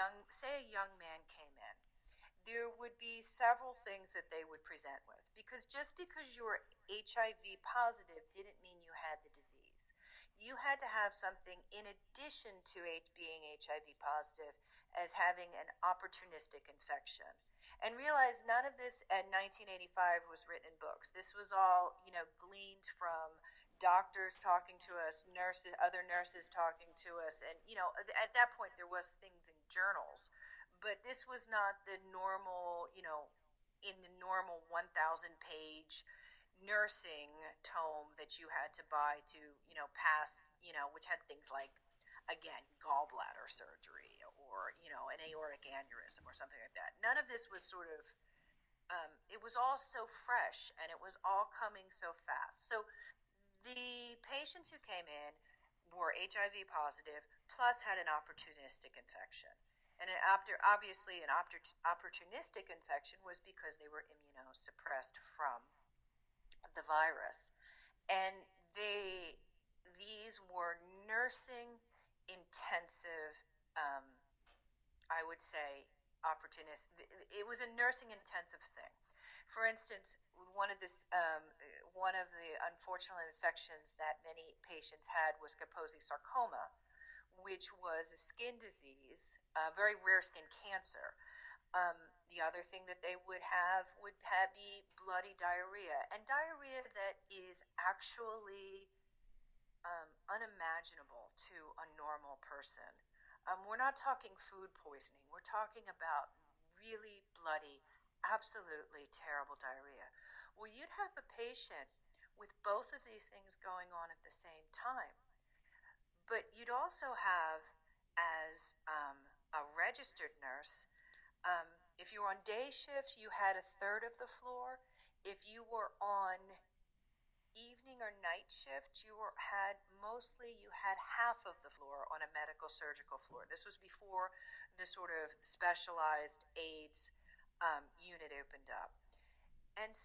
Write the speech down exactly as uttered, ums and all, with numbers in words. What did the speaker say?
young, say a young man came in, there would be several things that they would present with, because just because you were H I V positive didn't mean you had the disease. You had to have something in addition to H- being H I V positive, as having an opportunistic infection. And realize none of this at nineteen eighty-five was written in books. This was all, you know, gleaned from doctors talking to us, nurses, other nurses talking to us. And, you know, at that point there was things in journals, but this was not the normal, you know, in the normal one thousand page nursing tome that you had to buy to, you know, pass, you know, which had things like, again, gallbladder surgery, or, you know, an aortic aneurysm or something like that. None of this was sort of, um, it was all so fresh and it was all coming so fast. So the patients who came in were H I V positive, plus had an opportunistic infection. And an after, obviously, an opportunistic infection was because they were immunosuppressed from the virus. And they, these were nursing intensive, um, I would say, opportunist. It was a nursing intensive thing. For instance, one of this, um, one of the unfortunate infections that many patients had was Kaposi sarcoma, which was a skin disease, a very rare skin cancer. Um, the other thing that they would have would have be bloody diarrhea, and diarrhea that is actually um, unimaginable to a normal person. Um, we're not talking food poisoning. We're talking about really bloody, absolutely terrible diarrhea. Well, you'd have a patient with both of these things going on at the same time, but you'd also have, as um, a registered nurse, um, if you were on day shift, you had a third of the floor. If you were on evening or night shift, you were, had mostly you had half of the floor on a medical surgical floor. This was before the sort of specialized AIDS um, unit opened up. And